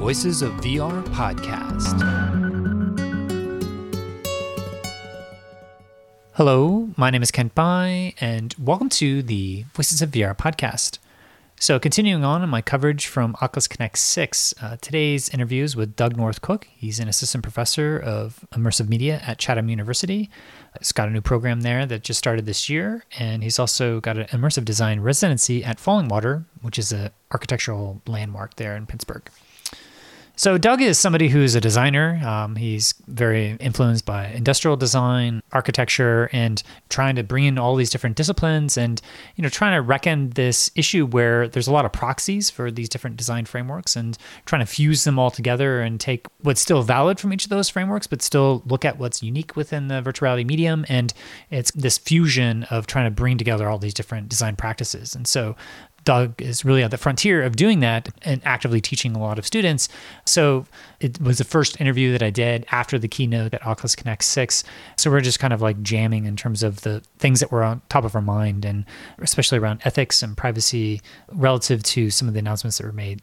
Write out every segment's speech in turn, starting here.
Voices of VR podcast. Hello, my name is Kent Bai, and welcome to the Voices of VR podcast. So continuing on in my coverage from Oculus Connect 6, today's interview is with Doug Northcook. He's an assistant professor of immersive media at Chatham University. He's got a new program there that just started this year, and he's also got an immersive design residency at Fallingwater, which is an architectural landmark there in Pittsburgh. So Doug is somebody who's a designer. He's very influenced by industrial design, architecture, and trying to bring in all these different disciplines and, trying to reckon this issue where there's a lot of proxies for these different design frameworks and trying to fuse them all together and take what's still valid from each of those frameworks, but still look at what's unique within the virtual reality medium. And it's this fusion of trying to bring together all these different design practices. And so Doug is really at the frontier of doing that and actively teaching a lot of students. So it was the first interview that I did after the keynote at Oculus Connect 6. So we're just kind of like jamming in terms of the things that were on top of our mind, and especially around ethics and privacy relative to some of the announcements that were made.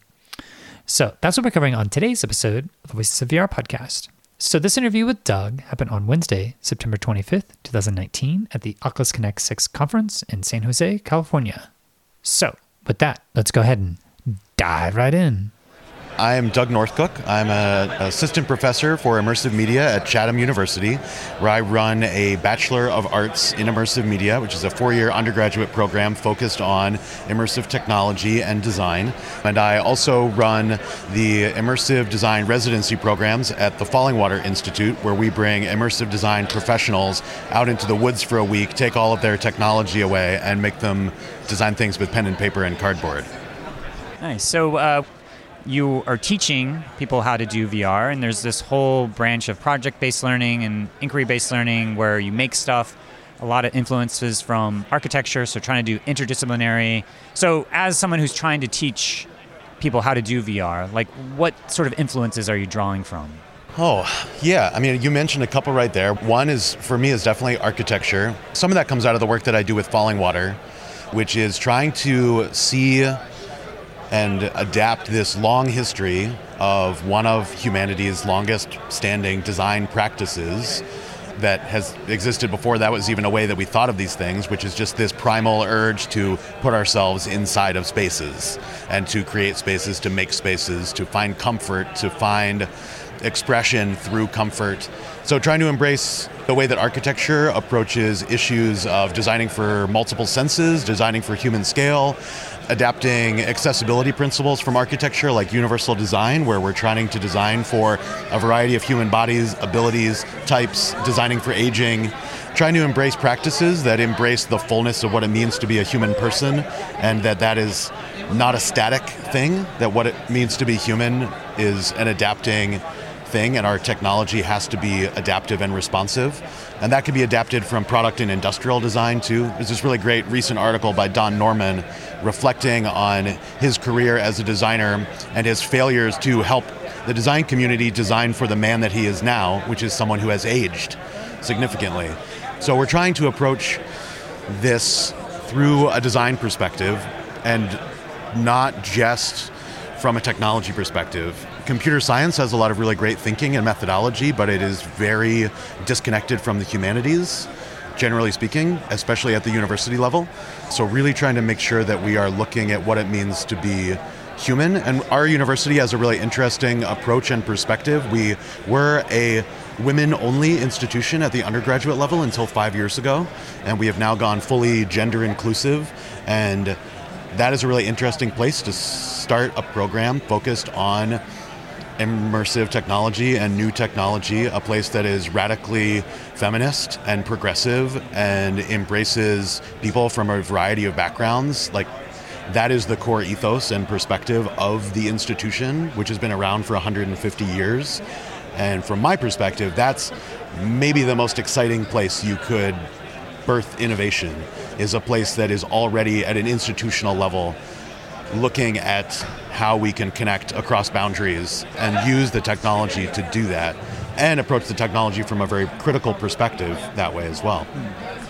So that's what we're covering on today's episode of the Voices of VR podcast. So this interview with Doug happened on Wednesday, September 25th, 2019 at the Oculus Connect 6 conference in San Jose, California. So with that, let's go ahead and dive right in. I am Doug Northcook. I'm an assistant professor for immersive media at Chatham University, where I run a Bachelor of Arts in Immersive Media, which is a 4-year undergraduate program focused on immersive technology and design. And I also run the immersive design residency programs at the Fallingwater Institute, where we bring immersive design professionals out into the woods for a week, take all of their technology away, and make them design things with pen and paper and cardboard. Nice. So you are teaching people how to do VR, and there's this whole branch of project-based learning and inquiry-based learning where you make stuff, a lot of influences from architecture, so trying to do interdisciplinary. So as someone who's trying to teach people how to do VR, like what sort of influences are you drawing from? Oh, yeah. I mean, you mentioned a couple right there. One is, for me, is definitely architecture. Some of that comes out of the work that I do with Fallingwater, which is trying to see and adapt this long history of one of humanity's longest standing design practices that has existed before that was even a way that we thought of these things, which is just this primal urge to put ourselves inside of spaces and to create spaces, to make spaces, to find comfort, to find expression through comfort. So trying to embrace the way that architecture approaches issues of designing for multiple senses, designing for human scale, adapting accessibility principles from architecture like universal design, where we're trying to design for a variety of human bodies, abilities, types, designing for aging, trying to embrace practices that embrace the fullness of what it means to be a human person, and that is not a static thing, that what it means to be human is an adapting thing, and our technology has to be adaptive and responsive. And that can be adapted from product and industrial design too. There's this really great recent article by Don Norman reflecting on his career as a designer and his failures to help the design community design for the man that he is now, which is someone who has aged significantly. So we're trying to approach this through a design perspective and not just from a technology perspective. Computer science has a lot of really great thinking and methodology, but it is very disconnected from the humanities, generally speaking, especially at the university level. So really trying to make sure that we are looking at what it means to be human. And our university has a really interesting approach and perspective. We were a women-only institution at the undergraduate level until 5 years ago, and we have now gone fully gender inclusive, and that is a really interesting place to start a program focused on immersive technology and new technology, a place that is radically feminist and progressive and embraces people from a variety of backgrounds. Like, that is the core ethos and perspective of the institution, which has been around for 150 years. And from my perspective, that's maybe the most exciting place you could birth innovation, is a place that is already at an institutional level looking at how we can connect across boundaries and use the technology to do that, and approach the technology from a very critical perspective that way as well.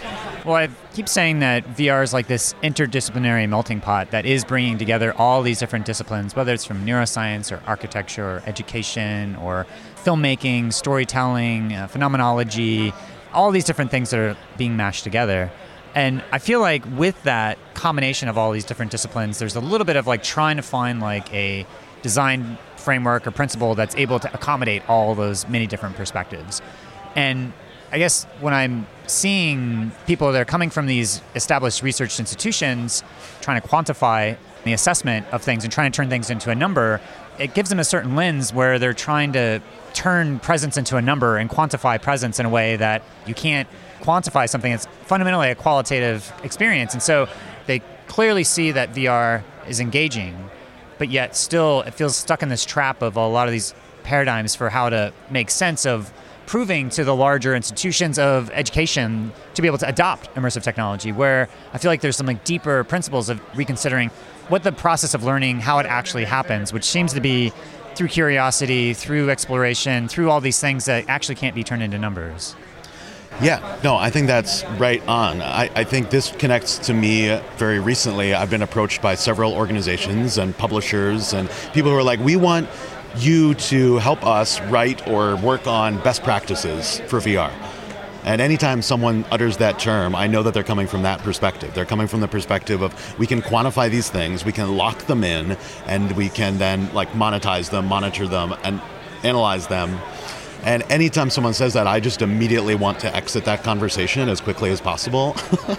Well, I keep saying that VR is like this interdisciplinary melting pot that is bringing together all these different disciplines, whether it's from neuroscience or architecture or education or filmmaking, storytelling, phenomenology, all these different things that are being mashed together. And I feel like with that combination of all these different disciplines, there's a little bit of like trying to find like a design framework or principle that's able to accommodate all those many different perspectives. And I guess when I'm seeing people that are coming from these established research institutions trying to quantify the assessment of things and trying to turn things into a number, it gives them a certain lens where they're trying to turn presence into a number and quantify presence in a way that you can't quantify something that's fundamentally a qualitative experience. And so they clearly see that VR is engaging, but yet still it feels stuck in this trap of a lot of these paradigms for how to make sense of proving to the larger institutions of education to be able to adopt immersive technology, where I feel like there's some like deeper principles of reconsidering what the process of learning, how it actually happens, which seems to be through curiosity, through exploration, through all these things that actually can't be turned into numbers. Yeah, no, I think that's right on. I think this connects to me very recently. I've been approached by several organizations and publishers and people who are like, we want you to help us write or work on best practices for VR. And anytime someone utters that term, I know that they're coming from that perspective. They're coming from the perspective of we can quantify these things, we can lock them in, and we can then like monetize them, monitor them, and analyze them. And anytime someone says that, I just immediately want to exit that conversation as quickly as possible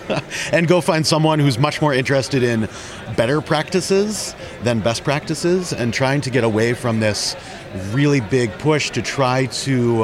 and go find someone who's much more interested in better practices than best practices and trying to get away from this really big push to try to...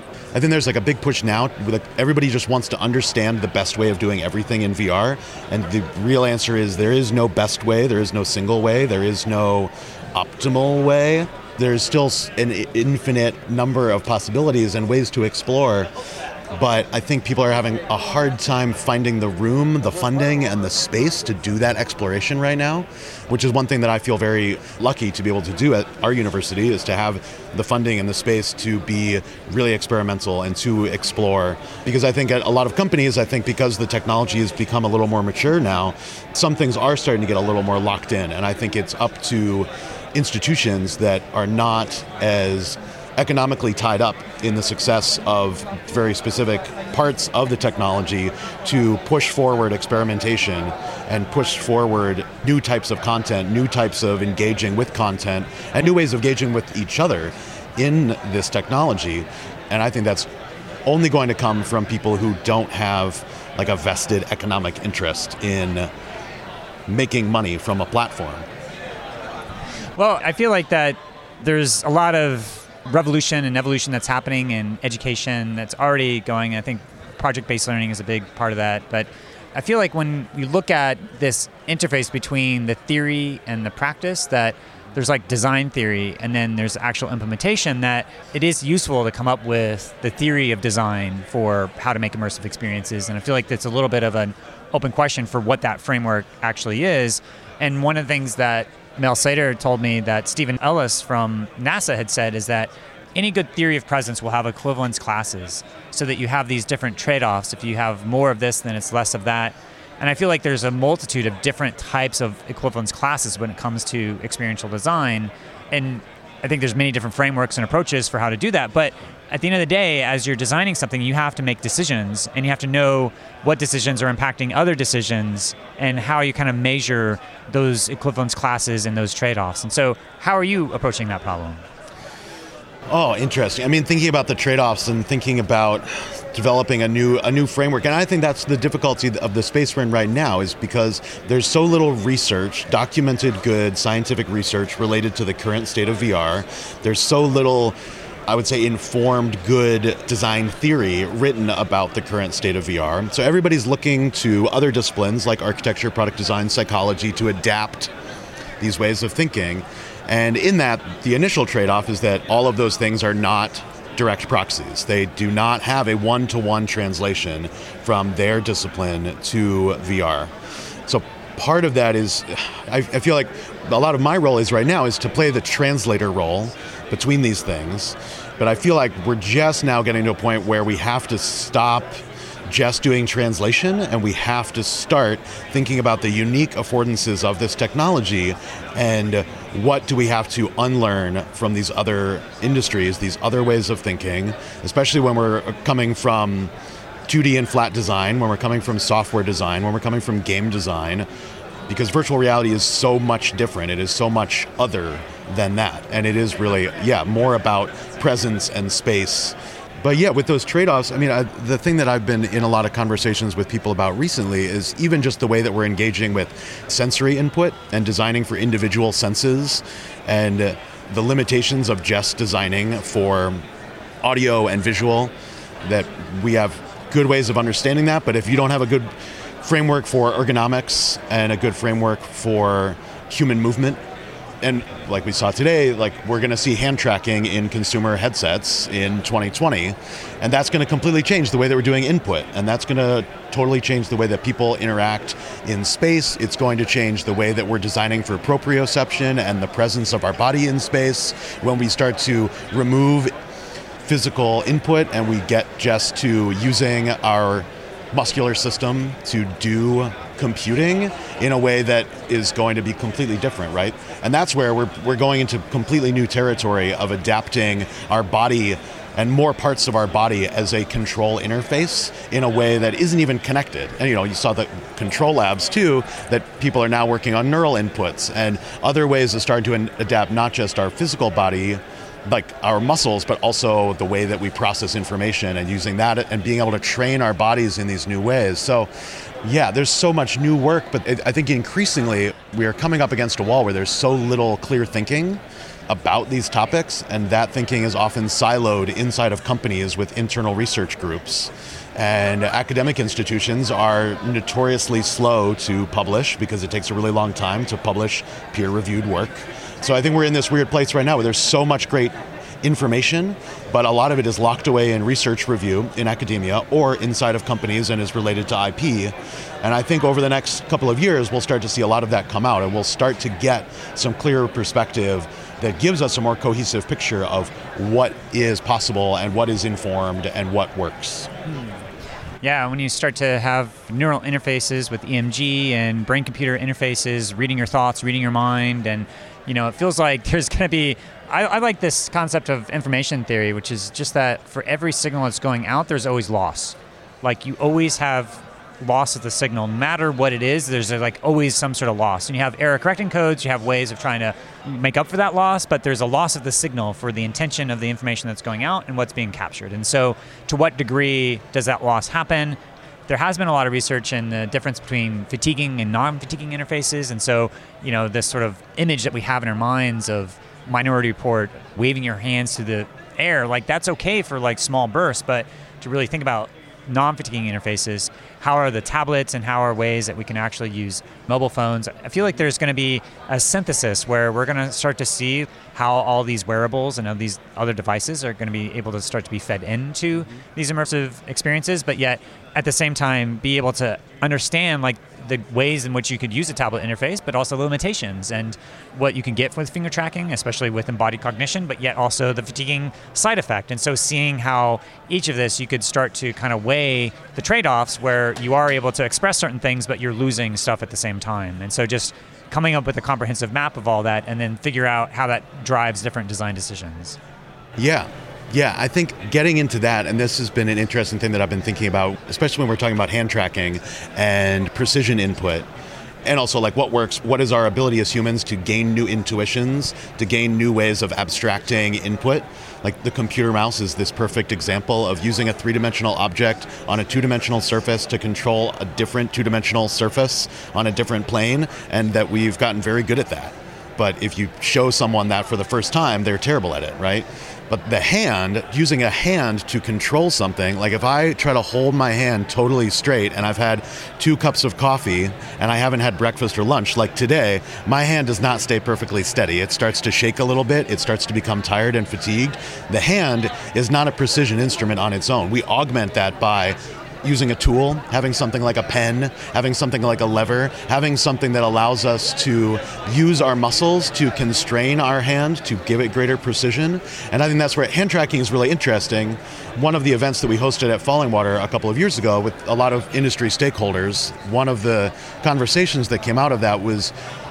I think there's like a big push now. Like everybody just wants to understand the best way of doing everything in VR. And the real answer is there is no best way. There is no single way. There is no optimal way. There's still an infinite number of possibilities and ways to explore. But I think people are having a hard time finding the room, the funding, and the space to do that exploration right now, which is one thing that I feel very lucky to be able to do at our university, is to have the funding and the space to be really experimental and to explore. Because I think at a lot of companies, I think because the technology has become a little more mature now, some things are starting to get a little more locked in. And I think it's up to institutions that are not as economically tied up in the success of very specific parts of the technology to push forward experimentation and push forward new types of content, new types of engaging with content, and new ways of engaging with each other in this technology. And I think that's only going to come from people who don't have like a vested economic interest in making money from a platform. Well, I feel like that there's a lot of revolution and evolution that's happening in education that's already going. I think project-based learning is a big part of that. But I feel like when you look at this interface between the theory and the practice, that there's like design theory and then there's actual implementation, that it is useful to come up with the theory of design for how to make immersive experiences. And I feel like that's a little bit of an open question for what that framework actually is. And one of the things that Mel Sater told me that Stephen Ellis from NASA had said is that any good theory of presence will have equivalence classes so that you have these different trade-offs. If you have more of this, then it's less of that. And I feel like there's a multitude of different types of equivalence classes when it comes to experiential design. And I think there's many different frameworks and approaches for how to do that. But at the end of the day, as you're designing something, you have to make decisions, and you have to know what decisions are impacting other decisions and how you kind of measure those equivalence classes and those trade-offs. And so how are you approaching that problem? Oh, interesting. I mean, thinking about the trade-offs and thinking about developing a new framework. And I think that's the difficulty of the space we're in right now, is because there's so little research, documented good scientific research related to the current state of VR. There's so little, I would say, informed good design theory written about the current state of VR. So everybody's looking to other disciplines like architecture, product design, psychology to adapt these ways of thinking. And in that, the initial trade-off is that all of those things are not direct proxies. They do not have a one-to-one translation from their discipline to VR. So part of that is, I feel like a lot of my role is right now is to play the translator role between these things. But I feel like we're just now getting to a point where we have to stop just doing translation, and we have to start thinking about the unique affordances of this technology and what do we have to unlearn from these other industries, these other ways of thinking, especially when we're coming from 2D and flat design, when we're coming from software design, when we're coming from game design, because virtual reality is so much different. It is so much other than that. And it is really, more about presence and space. But with those trade-offs, the thing that I've been in a lot of conversations with people about recently is even just the way that we're engaging with sensory input and designing for individual senses and the limitations of just designing for audio and visual, that we have good ways of understanding that, but if you don't have a good framework for ergonomics and a good framework for human movement, and like we saw today, we're going to see hand tracking in consumer headsets in 2020, and that's going to completely change the way that we're doing input, and that's going to totally change the way that people interact in space. It's going to change the way that we're designing for proprioception and the presence of our body in space when we start to remove physical input and we get just to using our muscular system to do computing in a way that is going to be completely different, right? And that's where we're going into completely new territory of adapting our body and more parts of our body as a control interface in a way that isn't even connected. And you saw the control labs too, that people are now working on neural inputs and other ways to start to adapt not just our physical body, like our muscles, but also the way that we process information and using that and being able to train our bodies in these new ways. So there's so much new work, but I think increasingly we are coming up against a wall where there's so little clear thinking about these topics, and that thinking is often siloed inside of companies with internal research groups. And academic institutions are notoriously slow to publish because it takes a really long time to publish peer-reviewed work. So I think we're in this weird place right now where there's so much great information, but a lot of it is locked away in research review in academia or inside of companies and is related to IP. And I think over the next couple of years, we'll start to see a lot of that come out, and we'll start to get some clearer perspective that gives us a more cohesive picture of what is possible and what is informed and what works. Yeah, when you start to have neural interfaces with EMG and brain-computer interfaces, reading your thoughts, reading your mind, and it feels like there's going to be, I like this concept of information theory, which is just that for every signal that's going out, there's always loss. You always have loss of the signal, no matter what it is, there's always some sort of loss. And you have error correcting codes, you have ways of trying to make up for that loss, but there's a loss of the signal for the intention of the information that's going out and what's being captured. And so to what degree does that loss happen? There has been a lot of research in the difference between fatiguing and non-fatiguing interfaces. And so, this sort of image that we have in our minds of Minority Report waving your hands to the air, that's okay for small bursts, but to really think about non-fatiguing interfaces, how are the tablets and how are ways that we can actually use mobile phones? I feel like there's going to be a synthesis where we're going to start to see how all these wearables and all these other devices are going to be able to start to be fed into these immersive experiences, but yet at the same time be able to understand the ways in which you could use a tablet interface, but also limitations and what you can get with finger tracking, especially with embodied cognition, but yet also the fatiguing side effect. And so seeing how each of this, you could start to kind of weigh the trade-offs where you are able to express certain things, but you're losing stuff at the same time. And so just coming up with a comprehensive map of all that and then figure out how that drives different design decisions. Yeah, I think getting into that, and this has been an interesting thing that I've been thinking about, especially when we're talking about hand tracking and precision input, and also what works, what is our ability as humans to gain new intuitions, to gain new ways of abstracting input. The computer mouse is this perfect example of using a three-dimensional object on a two-dimensional surface to control a different two-dimensional surface on a different plane, and that we've gotten very good at that. But if you show someone that for the first time, they're terrible at it, right? But the hand, using a hand to control something, if I try to hold my hand totally straight and I've had 2 cups of coffee and I haven't had breakfast or lunch, like today, my hand does not stay perfectly steady. It starts to shake a little bit. It starts to become tired and fatigued. The hand is not a precision instrument on its own. We augment that by using a tool, having something like a pen, having something like a lever, having something that allows us to use our muscles to constrain our hand to give it greater precision. And I think that's where hand tracking is really interesting. One of the events that we hosted at Falling Water a couple of years ago with a lot of industry stakeholders, one of the conversations that came out of that was,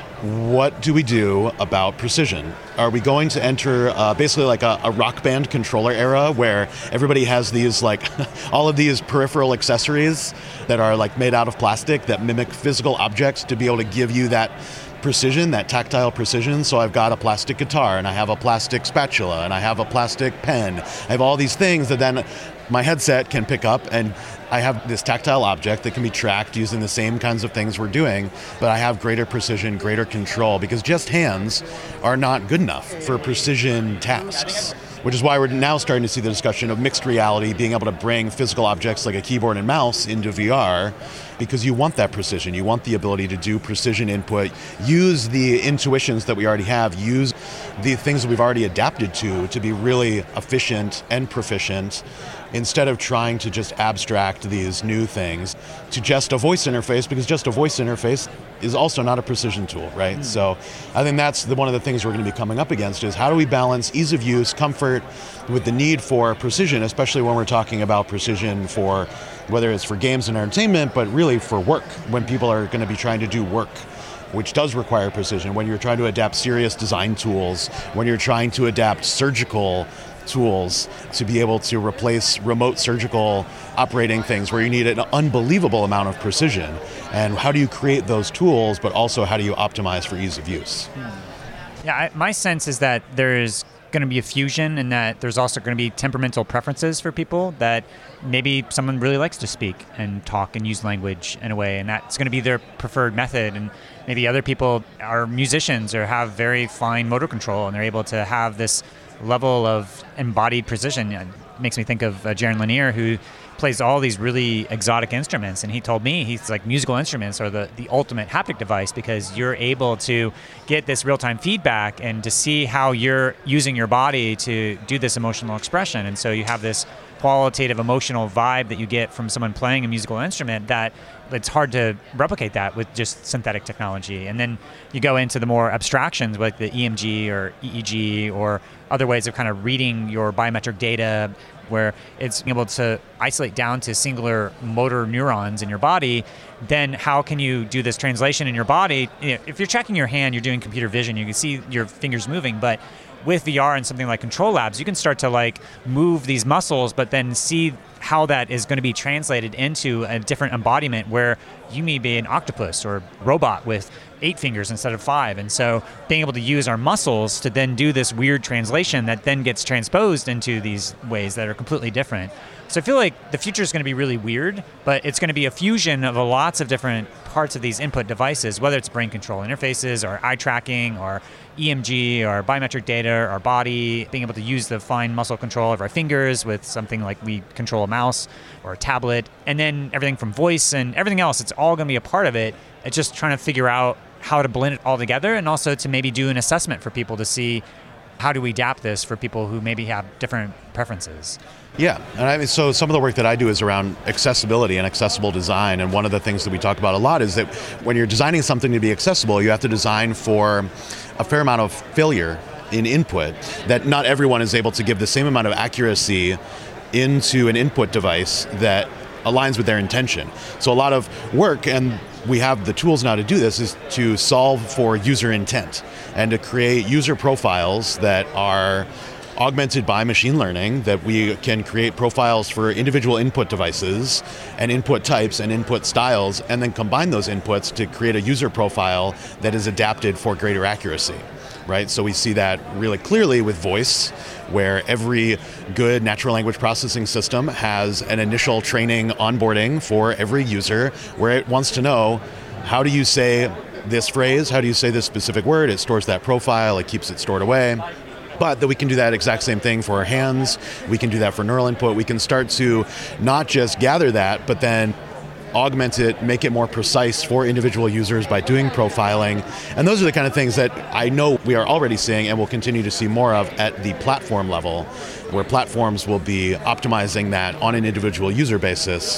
what do we do about precision? Are we going to enter basically like a Rock Band controller era where everybody has these like all of these peripheral accessories that are like made out of plastic that mimic physical objects to be able to give you that precision, that tactile precision? So I've got a plastic guitar and I have a plastic spatula and I have a plastic pen. I have all these things that then my headset can pick up, and I have this tactile object that can be tracked using the same kinds of things we're doing, but I have greater precision, greater control, because just hands are not good enough for precision tasks. Which is why we're now starting to see the discussion of mixed reality, being able to bring physical objects like a keyboard and mouse into VR, because you want that precision. You want the ability to do precision input, use the intuitions that we already have, use the things that we've already adapted to be really efficient and proficient, instead of trying to just abstract these new things to just a voice interface, because just a voice interface is also not a precision tool, right? So I think that's one of the things we're going to be coming up against, is how do we balance ease of use, comfort, with the need for precision, especially when we're talking about precision for, whether it's for games and entertainment, but really for work, when people are going to be trying to do work, which does require precision, when you're trying to adapt serious design tools, when you're trying to adapt surgical tools to be able to replace remote surgical operating things where you need an unbelievable amount of precision. And how do you create those tools, but also how do you optimize for ease of use? Yeah, my sense is that there's going to be a fusion, and that there's also going to be temperamental preferences for people, that maybe someone really likes to speak and talk and use language in a way, and that's going to be their preferred method. And maybe other people are musicians or have very fine motor control, and they're able to have this level of embodied precision. It makes me think of Jaron Lanier, who plays all these really exotic instruments, and he told me he's like, musical instruments are the ultimate haptic device, because you're able to get this real-time feedback and to see how you're using your body to do this emotional expression. And so you have this qualitative emotional vibe that you get from someone playing a musical instrument that it's hard to replicate that with just synthetic technology. And then you go into the more abstractions like the EMG or EEG or other ways of kind of reading your biometric data, where it's able to isolate down to singular motor neurons in your body. Then how can you do this translation in your body? If you're tracking your hand, you're doing computer vision, you can see your fingers moving, but with VR and something like Control Labs, you can start to like move these muscles, but then see how that is going to be translated into a different embodiment where you may be an octopus or robot with 8 fingers instead of 5. And so being able to use our muscles to then do this weird translation that then gets transposed into these ways that are completely different. So I feel like the future is going to be really weird, but it's going to be a fusion of lots of different parts of these input devices, whether it's brain control interfaces or eye tracking or EMG or biometric data, our body, being able to use the fine muscle control of our fingers with something like we control a mouse or a tablet, and then everything from voice and everything else, it's all going to be a part of it. It's just trying to figure out how to blend it all together, and also to maybe do an assessment for people to see how do we adapt this for people who maybe have different preferences. Yeah, and I mean, so some of the work that I do is around accessibility and accessible design, and one of the things that we talk about a lot is that when you're designing something to be accessible, you have to design for a fair amount of failure in input, that not everyone is able to give the same amount of accuracy into an input device that aligns with their intention. So a lot of work, and we have the tools now to do this, is to solve for user intent and to create user profiles that are augmented by machine learning, that we can create profiles for individual input devices and input types and input styles, and then combine those inputs to create a user profile that is adapted for greater accuracy, right? So we see that really clearly with voice, where every good natural language processing system has an initial training onboarding for every user, where it wants to know, how do you say this phrase? How do you say this specific word? It stores that profile, it keeps it stored away. But that we can do that exact same thing for our hands. We can do that for neural input. We can start to not just gather that, but then augment it, make it more precise for individual users by doing profiling. And those are the kind of things that I know we are already seeing and will continue to see more of at the platform level, where platforms will be optimizing that on an individual user basis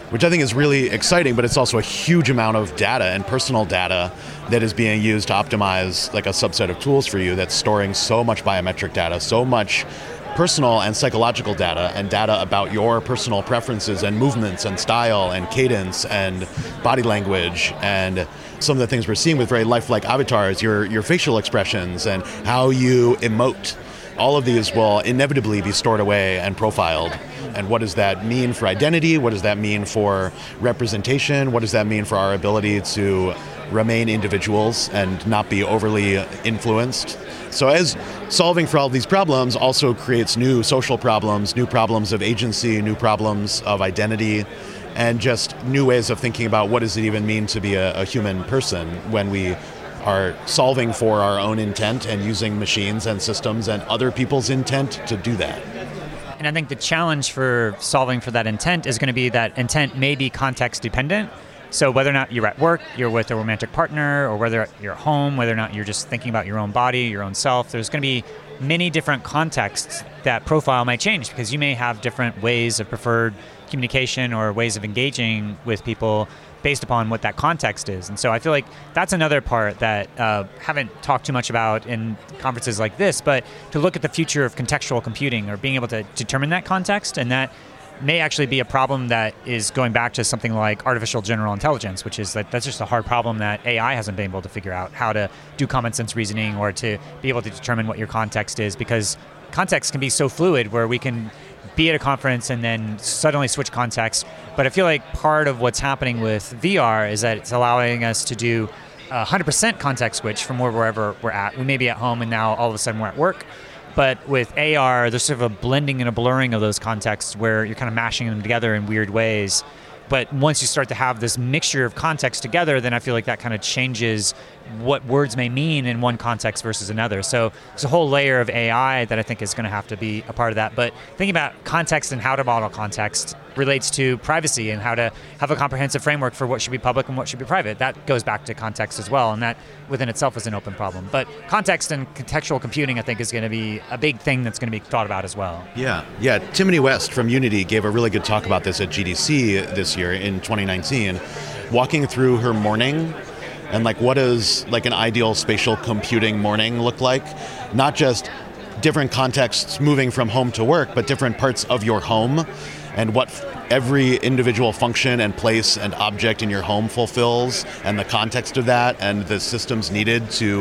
which I think is really exciting, but it's also a huge amount of data and personal data that is being used to optimize like a subset of tools for you that's storing so much biometric data, so much personal and psychological data and data about your personal preferences and movements and style and cadence and body language and some of the things we're seeing with very lifelike avatars, your facial expressions and how you emote. All of these will inevitably be stored away and profiled. And what does that mean for identity? What does that mean for representation? What does that mean for our ability to remain individuals and not be overly influenced? So as solving for all these problems also creates new social problems, new problems of agency, new problems of identity, and just new ways of thinking about what does it even mean to be a human person when we are solving for our own intent and using machines and systems and other people's intent to do that. And I think the challenge for solving for that intent is going to be that intent may be context dependent. So whether or not you're at work, you're with a romantic partner, or whether you're at home, whether or not you're just thinking about your own body, your own self, there's going to be many different contexts that profile might change because you may have different ways of preferred communication or ways of engaging with people based upon what that context is. And so I feel like that's another part that haven't talked too much about in conferences like this, but to look at the future of contextual computing or being able to determine that context, and that may actually be a problem that is going back to something like artificial general intelligence, which is that's just a hard problem that AI hasn't been able to figure out how to do common sense reasoning or to be able to determine what your context is, because context can be so fluid where we can be at a conference and then suddenly switch context. But I feel like part of what's happening with VR is that it's allowing us to do 100% context switch from wherever we're at. We may be at home and now all of a sudden we're at work. But with AR, there's sort of a blending and a blurring of those contexts where you're kind of mashing them together in weird ways. But once you start to have this mixture of context together, then I feel like that kind of changes what words may mean in one context versus another. So there's a whole layer of AI that I think is going to have to be a part of that. But thinking about context and how to model context relates to privacy and how to have a comprehensive framework for what should be public and what should be private. That goes back to context as well, and that within itself is an open problem. But context and contextual computing, I think, is going to be a big thing that's going to be thought about as well. Yeah. Timothy West from Unity gave a really good talk about this at GDC this year in 2019, walking through her morning and like what does like an ideal spatial computing morning look like? Not just different contexts moving from home to work, but different parts of your home and what every individual function and place and object in your home fulfills and the context of that and the systems needed to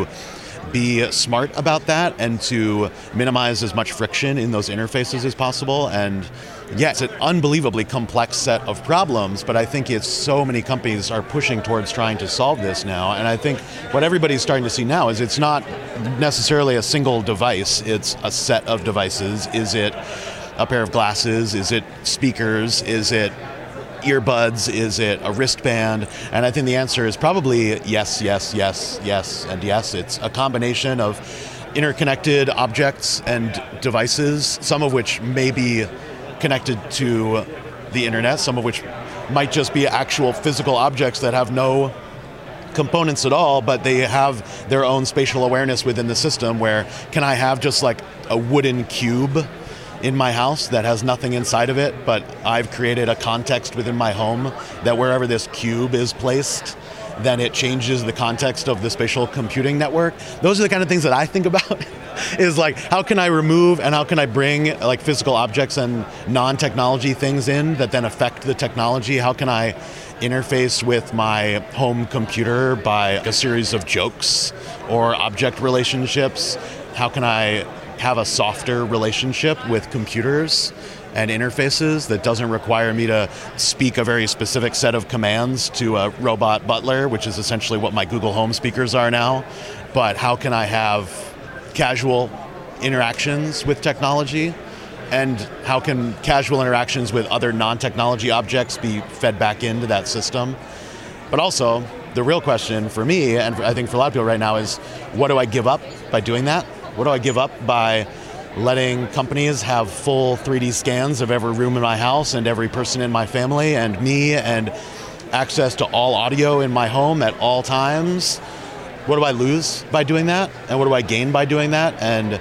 be smart about that and to minimize as much friction in those interfaces as possible. And yeah, it's an unbelievably complex set of problems, but I think it's so many companies are pushing towards trying to solve this now. And I think what everybody's starting to see now is it's not necessarily a single device, it's a set of devices. Is it a pair of glasses? Is it speakers? Is it earbuds? Is it a wristband? And I think the answer is probably yes, yes, yes, yes, and yes. It's a combination of interconnected objects and devices, some of which may be connected to the internet, some of which might just be actual physical objects that have no components at all, but they have their own spatial awareness within the system, where can I have just like a wooden cube in my house that has nothing inside of it, but I've created a context within my home that wherever this cube is placed, then it changes the context of the spatial computing network. Those are the kind of things that I think about is like, how can I remove and how can I bring like physical objects and non-technology things in that then affect the technology? How can I interface with my home computer by a series of jokes or object relationships? How can I have a softer relationship with computers and interfaces that doesn't require me to speak a very specific set of commands to a robot butler, which is essentially what my Google Home speakers are now. But how can I have casual interactions with technology? And how can casual interactions with other non-technology objects be fed back into that system? But also, the real question for me, and I think for a lot of people right now, is what do I give up by doing that? What do I give up by letting companies have full 3D scans of every room in my house and every person in my family and me and access to all audio in my home at all times? What do I lose by doing that? And what do I gain by doing that? And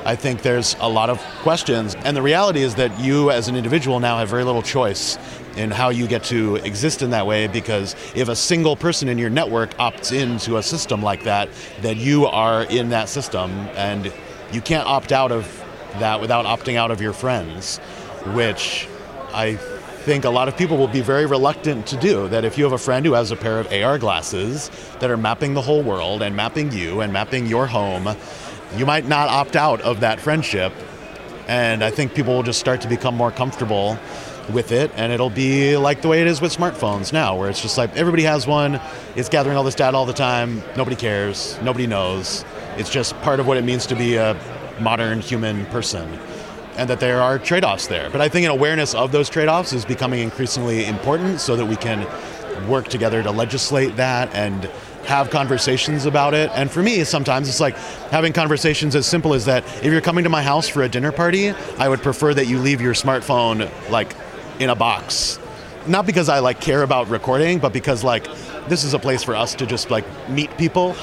I think there's a lot of questions. And the reality is that you as an individual now have very little choice in how you get to exist in that way, because if a single person in your network opts into a system like that, then you are in that system, and you can't opt out of that without opting out of your friends, which I think a lot of people will be very reluctant to do. That if you have a friend who has a pair of AR glasses that are mapping the whole world and mapping you and mapping your home, you might not opt out of that friendship. And I think people will just start to become more comfortable with it, and it'll be like the way it is with smartphones now, where it's just like everybody has one, it's gathering all this data all the time, nobody cares, nobody knows. It's just part of what it means to be a modern human person, and that there are trade-offs there. But I think an awareness of those trade-offs is becoming increasingly important, so that we can work together to legislate that and have conversations about it. And for me, sometimes it's like having conversations as simple as that. If you're coming to my house for a dinner party, I would prefer that you leave your smartphone like in a box. Not because I like care about recording, but because like this is a place for us to just like meet people,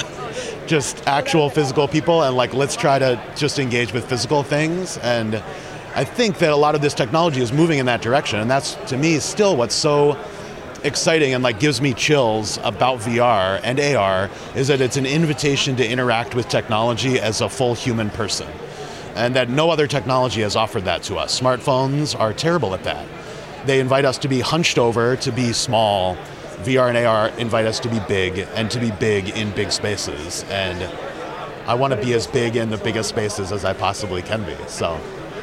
just actual physical people, and like let's try to just engage with physical things. And I think that a lot of this technology is moving in that direction, and that's to me still what's so exciting and like gives me chills about VR and AR, is that it's an invitation to interact with technology as a full human person, and that no other technology has offered that to us. Smartphones are terrible at that. They invite us to be hunched over, to be small. VR and AR invite us to be big, and to be big in big spaces, and I want to be as big in the biggest spaces as I possibly can be. So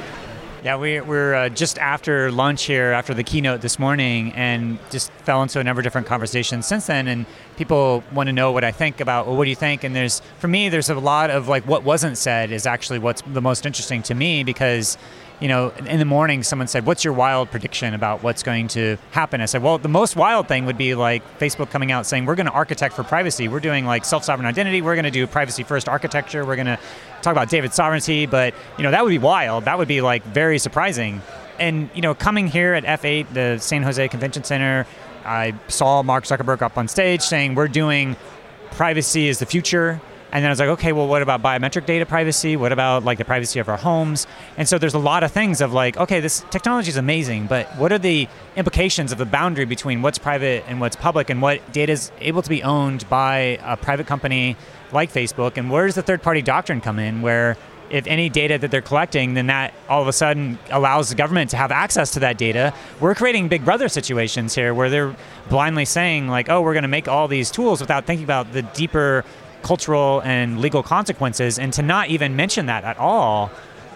yeah, we're just after lunch here, after the keynote this morning, and just fell into a number of different conversations since then. And people want to know what I think about, well, what do you think? And for me, there's a lot of like what wasn't said is actually what's the most interesting to me, because, you know, in the morning, someone said, what's your wild prediction about what's going to happen? I said, well, the most wild thing would be like Facebook coming out saying, we're going to architect for privacy. We're doing like self-sovereign identity. We're going to do privacy first architecture. We're going to talk about data sovereignty. But, you know, that would be wild. That would be like very surprising. And, you know, coming here at F8, the San Jose Convention Center, I saw Mark Zuckerberg up on stage saying, we're doing privacy is the future. And then I was like, okay, well, what about biometric data privacy? What about like the privacy of our homes? And so there's a lot of things of like, okay, this technology is amazing, but what are the implications of the boundary between what's private and what's public, and what data is able to be owned by a private company like Facebook? And where does the third-party doctrine come in, where if any data that they're collecting, then that all of a sudden allows the government to have access to that data? We're creating Big Brother situations here where they're blindly saying like, oh, we're going to make all these tools without thinking about the deeper cultural and legal consequences, and to not even mention that at all.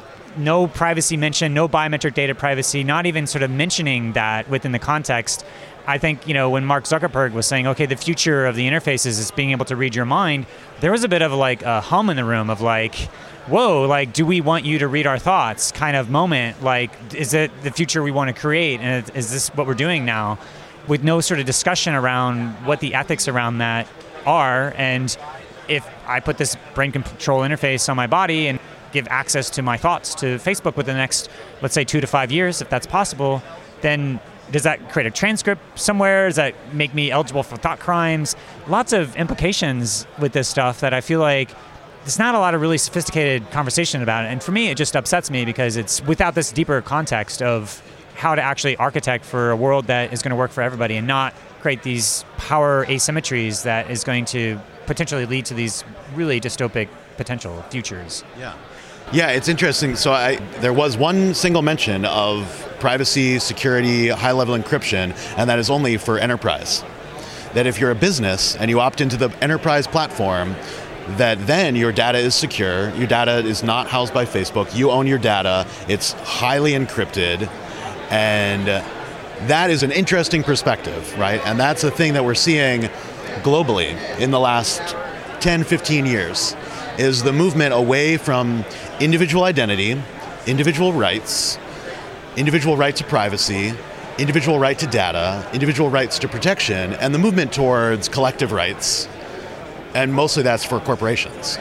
No privacy mention, no biometric data privacy, not even sort of mentioning that within the context. I think, you know, when Mark Zuckerberg was saying, okay, the future of the interfaces is being able to read your mind, there was a bit of like a hum in the room of like, whoa, like, do we want you to read our thoughts kind of moment? Like, is it the future we want to create? And is this what we're doing now? With no sort of discussion around what the ethics around that are. And if I put this brain control interface on my body and give access to my thoughts to Facebook within the next, let's say 2 to 5 years, if that's possible, then does that create a transcript somewhere? Does that make me eligible for thought crimes? Lots of implications with this stuff that I feel like there's not a lot of really sophisticated conversation about it. And for me, it just upsets me because it's without this deeper context of how to actually architect for a world that is going to work for everybody, and not create these power asymmetries that is going to potentially lead to these really dystopic potential futures. Yeah, it's interesting. So there was one single mention of privacy, security, high-level encryption, and that is only for enterprise. That if you're a business and you opt into the enterprise platform, that then your data is secure, your data is not housed by Facebook, you own your data, it's highly encrypted, and that is an interesting perspective, right? And that's a thing that we're seeing globally in the last 10, 15 years, is the movement away from individual identity, individual rights, individual right to privacy, individual right to data, individual rights to protection, and the movement towards collective rights. And mostly that's for corporations.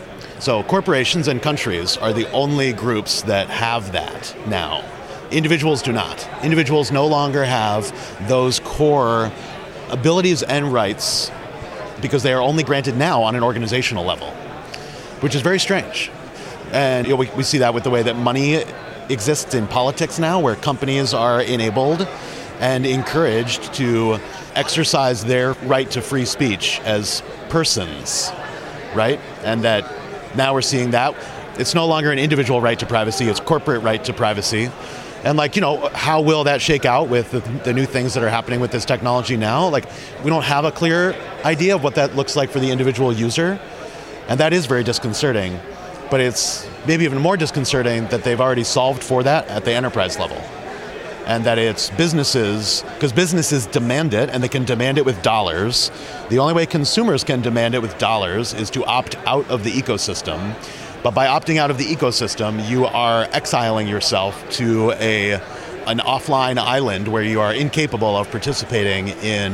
So corporations and countries are the only groups that have that now. Individuals do not. Individuals no longer have those core abilities and rights because they are only granted now on an organizational level, which is very strange. And we see that with the way that money exists in politics now, where companies are enabled and encouraged to exercise their right to free speech as persons, right? And that now we're seeing that it's no longer an individual right to privacy, it's corporate right to privacy. And how will that shake out with the new things that are happening with this technology now? We don't have a clear idea of what that looks like for the individual user. And that is very disconcerting. But it's maybe even more disconcerting that they've already solved for that at the enterprise level. And that it's businesses, because businesses demand it, and they can demand it with dollars. The only way consumers can demand it with dollars is to opt out of the ecosystem. But by opting out of the ecosystem, you are exiling yourself to an offline island where you are incapable of participating in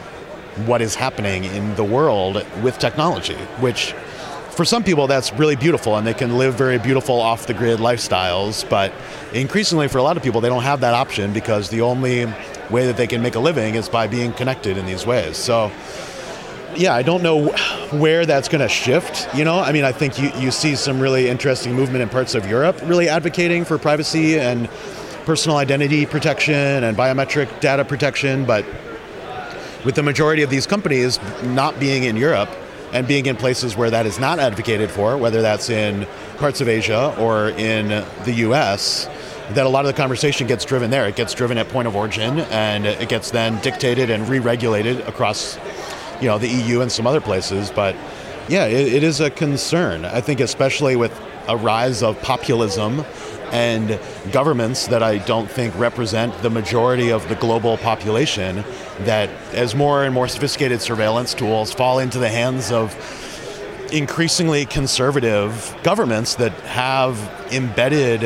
what is happening in the world with technology, which for some people that's really beautiful and they can live very beautiful off-the-grid lifestyles, but increasingly for a lot of people they don't have that option because the only way that they can make a living is by being connected in these ways. So yeah, I don't know where that's going to shift. I think you see some really interesting movement in parts of Europe really advocating for privacy and personal identity protection and biometric data protection, but with the majority of these companies not being in Europe and being in places where that is not advocated for, whether that's in parts of Asia or in the US, that a lot of the conversation gets driven there. It gets driven at point of origin, and it gets then dictated and re-regulated across the EU and some other places. But yeah, it is a concern. I think especially with a rise of populism and governments that I don't think represent the majority of the global population, that as more and more sophisticated surveillance tools fall into the hands of increasingly conservative governments that have embedded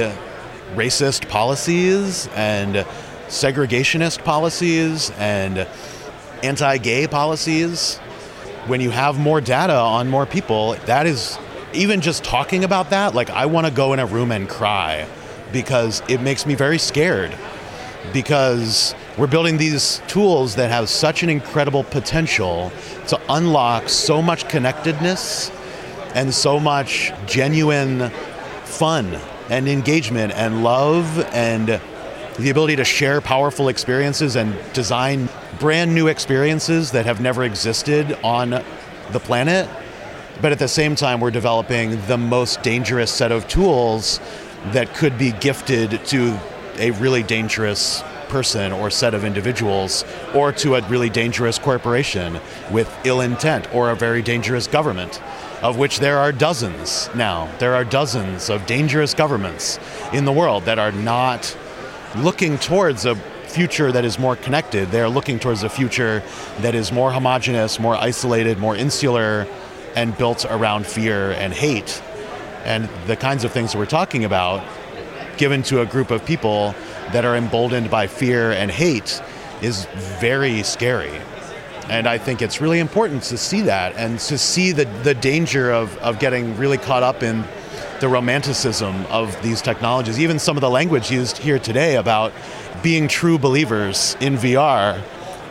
racist policies and segregationist policies and anti-gay policies, when you have more data on more people, that is, even just talking about that, I want to go in a room and cry because it makes me very scared, because we're building these tools that have such an incredible potential to unlock so much connectedness and so much genuine fun and engagement and love and the ability to share powerful experiences and design brand new experiences that have never existed on the planet. But at the same time, we're developing the most dangerous set of tools that could be gifted to a really dangerous person or set of individuals, or to a really dangerous corporation with ill intent, or a very dangerous government, of which there are dozens now. There are dozens of dangerous governments in the world that are not looking towards a future that is more connected. They're looking towards a future that is more homogenous, more isolated, more insular, and built around fear and hate. And the kinds of things that we're talking about, given to a group of people that are emboldened by fear and hate, is very scary. And I think it's really important to see that and to see the danger of getting really caught up in the romanticism of these technologies. Even some of the language used here today about being true believers in VR,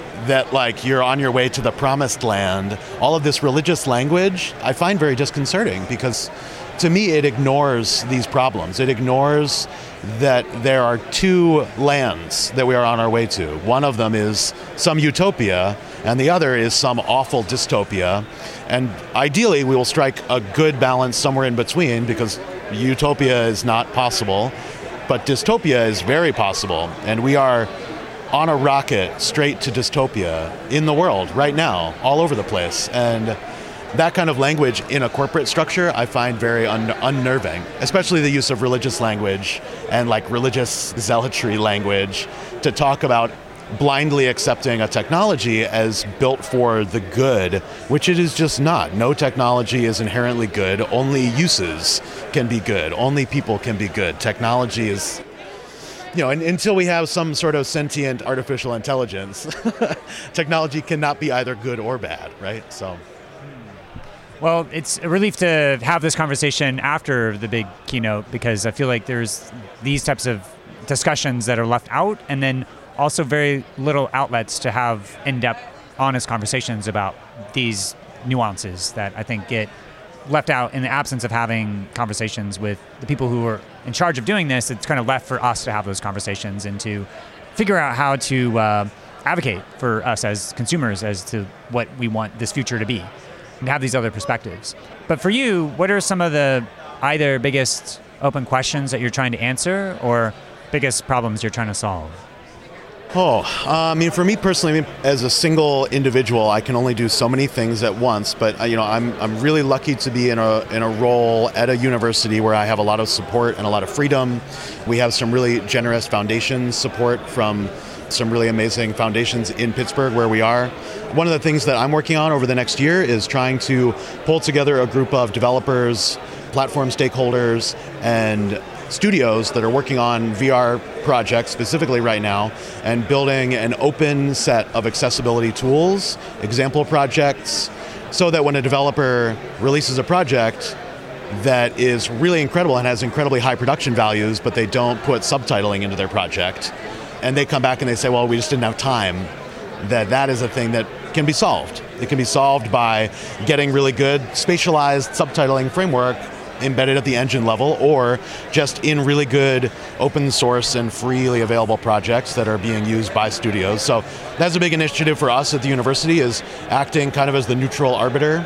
that you're on your way to the promised land. All of this religious language I find very disconcerting, because to me it ignores these problems. It ignores that there are two lands that we are on our way to. One of them is some utopia, and the other is some awful dystopia. And ideally we will strike a good balance somewhere in between, because utopia is not possible, but dystopia is very possible. And we are on a rocket straight to dystopia in the world right now, all over the place. And that kind of language in a corporate structure I find very unnerving, especially the use of religious language and religious zealotry language to talk about blindly accepting a technology as built for the good, which it is just not. No technology is inherently good. Only uses can be good. Only people can be good. Technology is, and until we have some sort of sentient artificial intelligence, technology cannot be either good or bad, right? So. Well, it's a relief to have this conversation after the big keynote, because I feel like there's these types of discussions that are left out, and then also very little outlets to have in-depth, honest conversations about these nuances that I think get left out in the absence of having conversations with the people who are in charge of doing this. It's kind of left for us to have those conversations and to figure out how to advocate for us as consumers as to what we want this future to be and have these other perspectives. But for you, what are some of the either biggest open questions that you're trying to answer or biggest problems you're trying to solve? For me personally, as a single individual, I can only do so many things at once. But I'm really lucky to be in a role at a university where I have a lot of support and a lot of freedom. We have some really generous foundation support from some really amazing foundations in Pittsburgh where we are. One of the things that I'm working on over the next year is trying to pull together a group of developers, platform stakeholders, and studios that are working on VR projects specifically right now and building an open set of accessibility tools, example projects, so that when a developer releases a project that is really incredible and has incredibly high production values, but they don't put subtitling into their project, and they come back and they say, well, we just didn't have time, that is a thing that can be solved. It can be solved by getting really good spatialized subtitling framework embedded at the engine level, or just in really good open source and freely available projects that are being used by studios. So that's a big initiative for us at the university, is acting kind of as the neutral arbiter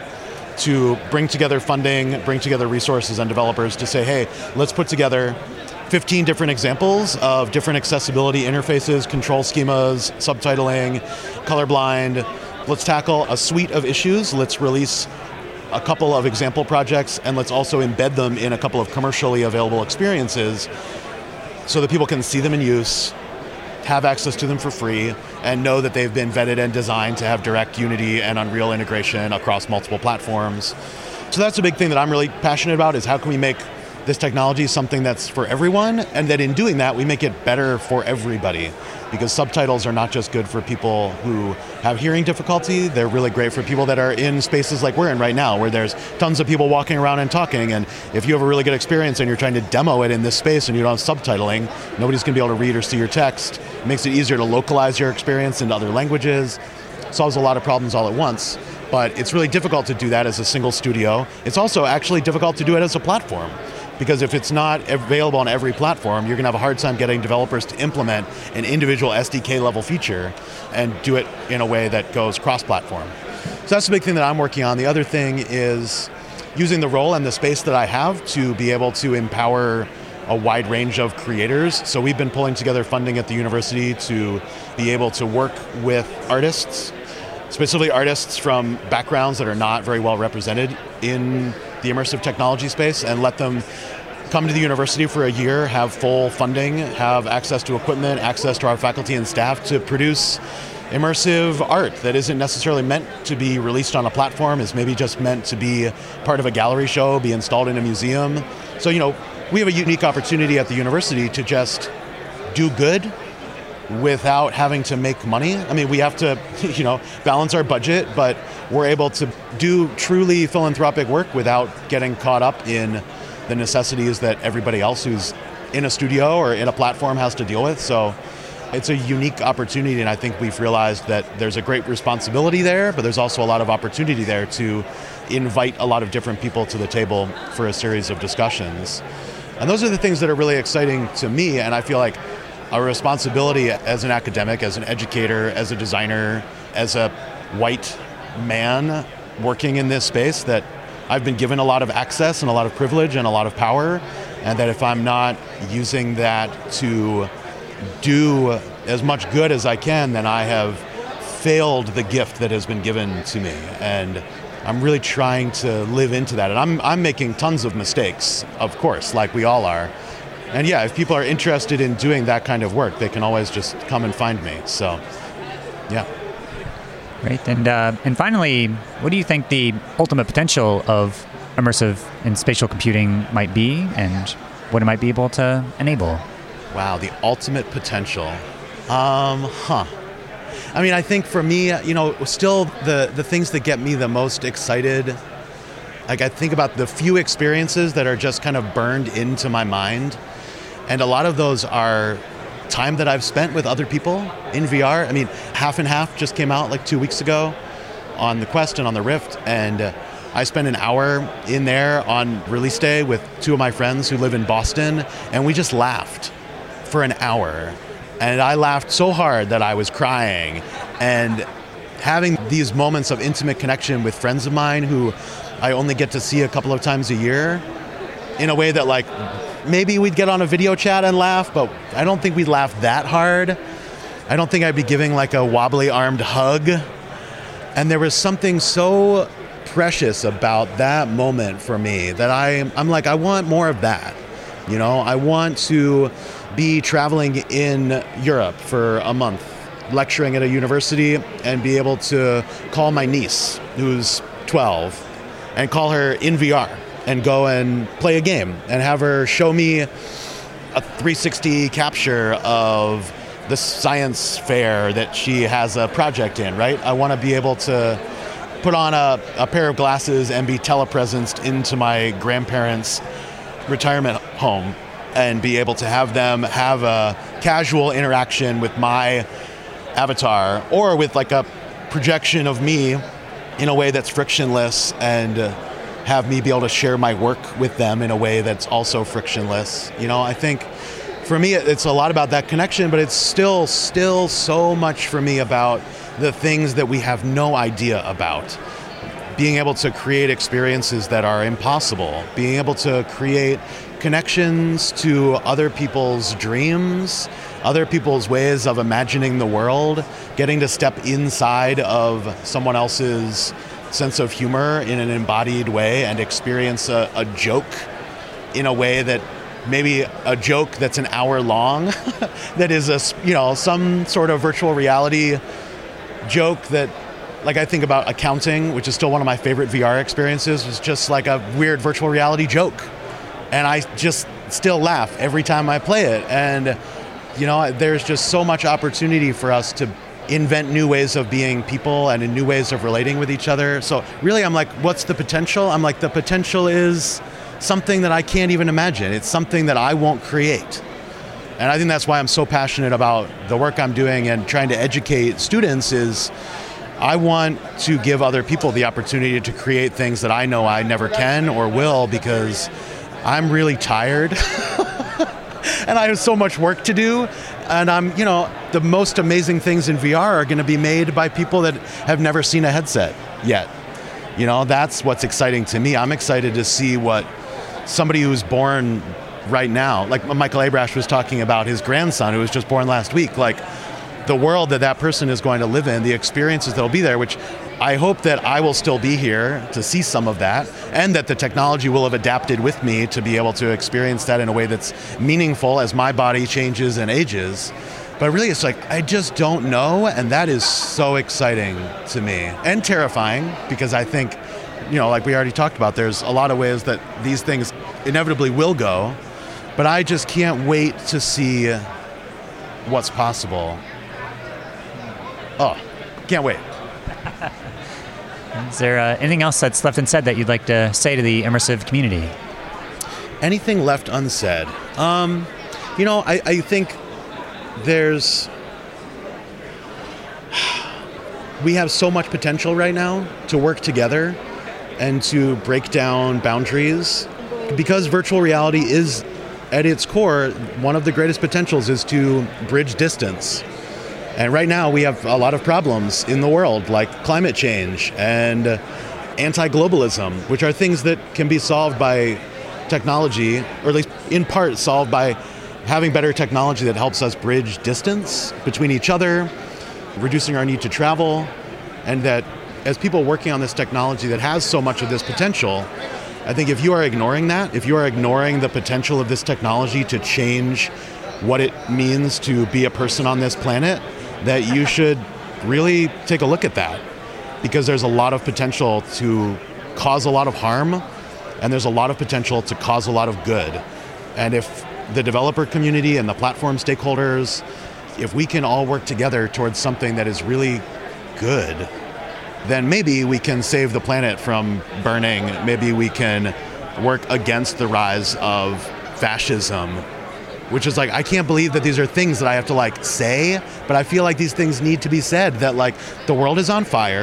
to bring together funding, bring together resources and developers to say, hey, let's put together 15 different examples of different accessibility interfaces, control schemas, subtitling, colorblind. Let's tackle a suite of issues. Let's release a couple of example projects, and let's also embed them in a couple of commercially available experiences so that people can see them in use, have access to them for free, and know that they've been vetted and designed to have direct Unity and Unreal integration across multiple platforms. So that's a big thing that I'm really passionate about, is how can we make this technology something that's for everyone, and that in doing that, we make it better for everybody. Because subtitles are not just good for people who have hearing difficulty, they're really great for people that are in spaces like we're in right now, where there's tons of people walking around and talking, and if you have a really good experience and you're trying to demo it in this space and you don't have subtitling, nobody's going to be able to read or see your text. It makes it easier to localize your experience into other languages, solves a lot of problems all at once. But it's really difficult to do that as a single studio. It's also actually difficult to do it as a platform, because if it's not available on every platform, you're going to have a hard time getting developers to implement an individual SDK level feature and do it in a way that goes cross-platform. So that's the big thing that I'm working on. The other thing is using the role and the space that I have to be able to empower a wide range of creators. So we've been pulling together funding at the university to be able to work with artists, specifically artists from backgrounds that are not very well represented in the immersive technology space, and let them come to the university for a year, have full funding, have access to equipment, access to our faculty and staff to produce immersive art that isn't necessarily meant to be released on a platform, is maybe just meant to be part of a gallery show, be installed in a museum. So, we have a unique opportunity at the university to just do good without having to make money. I mean, we have to, balance our budget, but we're able to do truly philanthropic work without getting caught up in the necessities that everybody else who's in a studio or in a platform has to deal with. So it's a unique opportunity, and I think we've realized that there's a great responsibility there, but there's also a lot of opportunity there to invite a lot of different people to the table for a series of discussions. And those are the things that are really exciting to me, and I feel like a responsibility as an academic, as an educator, as a designer, as a white man working in this space, that I've been given a lot of access and a lot of privilege and a lot of power, and that if I'm not using that to do as much good as I can, then I have failed the gift that has been given to me. And I'm really trying to live into that. And I'm making tons of mistakes, of course, like we all are. And yeah, if people are interested in doing that kind of work, they can always just come and find me. So, yeah. Great. And finally, what do you think the ultimate potential of immersive and spatial computing might be, and what it might be able to enable? Wow, the ultimate potential. I mean, I think for me, still the things that get me the most excited, like I think about the few experiences that are just kind of burned into my mind. And a lot of those are time that I've spent with other people in VR. I mean, Half and Half just came out like 2 weeks ago on the Quest and on the Rift. And I spent an hour in there on release day with two of my friends who live in Boston, and we just laughed for an hour. And I laughed so hard that I was crying. And having these moments of intimate connection with friends of mine who I only get to see a couple of times a year, in a way that like maybe we'd get on a video chat and laugh, but I don't think we'd laugh that hard. I don't think I'd be giving like a wobbly armed hug. And there was something so precious about that moment for me that I'm like, I want more of that. You know, I want to be traveling in Europe for a month, lecturing at a university, and be able to call my niece, who's 12, and call her in VR and go and play a game and have her show me a 360 capture of the science fair that she has a project in, right? I want to be able to put on a pair of glasses and be telepresenced into my grandparents' retirement home and be able to have them have a casual interaction with my avatar or with like a projection of me in a way that's frictionless, and have me be able to share my work with them in a way that's also frictionless. You know, I think for me it's a lot about that connection, but it's still so much for me about the things that we have no idea about. Being able to create experiences that are impossible, being able to create connections to other people's dreams, other people's ways of imagining the world, getting to step inside of someone else's sense of humor in an embodied way and experience a joke in a way that maybe a joke that's an hour long that is some sort of virtual reality joke that, like, I think about accounting, which is still one of my favorite VR experiences, was just like a weird virtual reality joke. And I just still laugh every time I play it. And, you know, there's just so much opportunity for us to invent new ways of being people and in new ways of relating with each other. So really, I'm like, what's the potential? I'm like, the potential is something that I can't even imagine. It's something that I won't create. And I think that's why I'm so passionate about the work I'm doing and trying to educate students is I want to give other people the opportunity to create things that I know I never can or will, because I'm really tired and I have so much work to do. And the most amazing things in VR are going to be made by people that have never seen a headset yet. You know, that's what's exciting to me. I'm excited to see what somebody who's born right now, like Michael Abrash was talking about his grandson who was just born last week, like the world that person is going to live in, the experiences that'll be there, which I hope that I will still be here to see some of that, and that the technology will have adapted with me to be able to experience that in a way that's meaningful as my body changes and ages. But really, it's like, I just don't know, and that is so exciting to me, and terrifying, because I think, like we already talked about, there's a lot of ways that these things inevitably will go, but I just can't wait to see what's possible. Oh, can't wait. Is there anything else that's left unsaid that you'd like to say to the immersive community? Anything left unsaid? I think we have so much potential right now to work together and to break down boundaries, because virtual reality is, at its core, one of the greatest potentials is to bridge distance. And right now we have a lot of problems in the world, like climate change and anti-globalism, which are things that can be solved by technology, or at least in part solved by having better technology that helps us bridge distance between each other, reducing our need to travel, and that as people working on this technology that has so much of this potential, I think if you are ignoring that, if you are ignoring the potential of this technology to change what it means to be a person on this planet, that you should really take a look at that, because there's a lot of potential to cause a lot of harm, and there's a lot of potential to cause a lot of good. And if the developer community and the platform stakeholders, if we can all work together towards something that is really good, then maybe we can save the planet from burning. Maybe we can work against the rise of fascism, which is like, I can't believe that these are things that I have to say, but I feel like these things need to be said, that the world is on fire,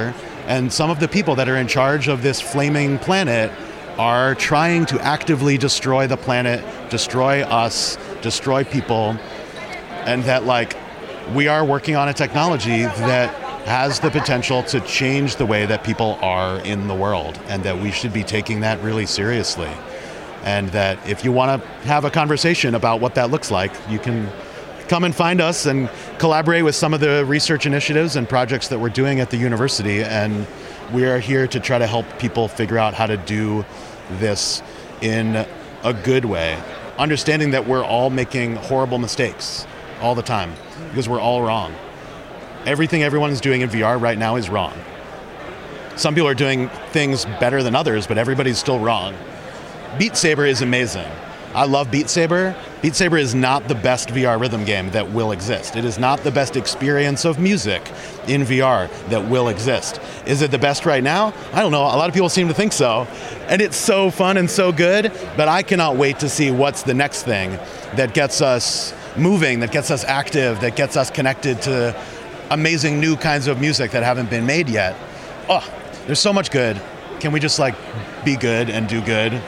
And some of the people that are in charge of this flaming planet are trying to actively destroy the planet, destroy us, destroy people, and that like we are working on a technology that has the potential to change the way that people are in the world, and that we should be taking that really seriously. And that if you want to have a conversation about what that looks like, you can come and find us and collaborate with some of the research initiatives and projects that we're doing at the university. And we are here to try to help people figure out how to do this in a good way, understanding that we're all making horrible mistakes all the time because we're all wrong. Everything everyone is doing in VR right now is wrong. Some people are doing things better than others, but everybody's still wrong. Beat Saber is amazing. I love Beat Saber. Beat Saber is not the best VR rhythm game that will exist. It is not the best experience of music in VR that will exist. Is it the best right now? I don't know. A lot of people seem to think so. And it's so fun and so good, but I cannot wait to see what's the next thing that gets us moving, that gets us active, that gets us connected to amazing new kinds of music that haven't been made yet. Oh, there's so much good. Can we just like be good and do good?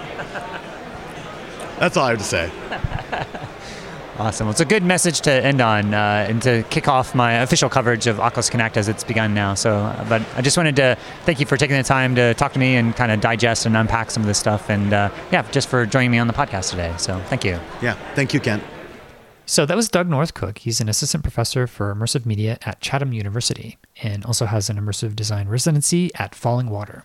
That's all I have to say. Awesome. Well, it's a good message to end on and to kick off my official coverage of Oculus Connect as it's begun now. So, but I just wanted to thank you for taking the time to talk to me and kind of digest and unpack some of this stuff. And just for joining me on the podcast today. So thank you. Yeah. Thank you, Kent. So that was Doug Northcook. He's an assistant professor for immersive media at Chatham University and also has an immersive design residency at Falling Water.